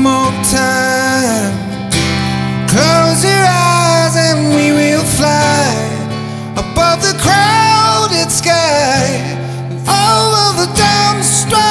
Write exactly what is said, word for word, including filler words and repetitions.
more time. Close your eyes and we will fly above the crowded sky, over the damn strong.